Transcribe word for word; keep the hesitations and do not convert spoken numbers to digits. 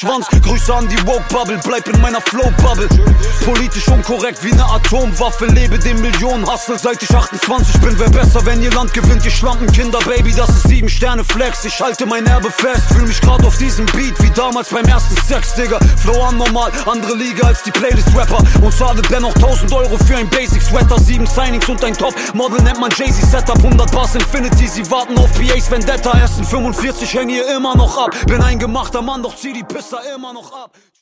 Schwanz. Grüße an die Woke-Bubble, bleib in meiner Flow-Bubble. Politisch unkorrekt wie ne Atomwaffe, lebe den Millionen-Hustle seit ich achtundzwanzig bin. Wer besser, wenn ihr Land gewinnt, ihr schlampen Kinder, Baby, das ist sieben Sterne Flex. Ich halte mein Erbe fest, fühl mich grad auf diesem Beat wie damals beim ersten Sex, Digga. Flow anormal, andere Liga als die Playlist-Rapper. Und zahle dennoch tausend Euro für ein Basic-Sweater. Sieben Signings und ein Top-Model nennt man Jay-Z-Setup. hundert Bars Infinity, sie warten auf P A's Vendetta. Ersten fünfundvierzig häng hier immer noch ab. Bin ein gemachter Mann, doch zieh die Pisser immer noch ab.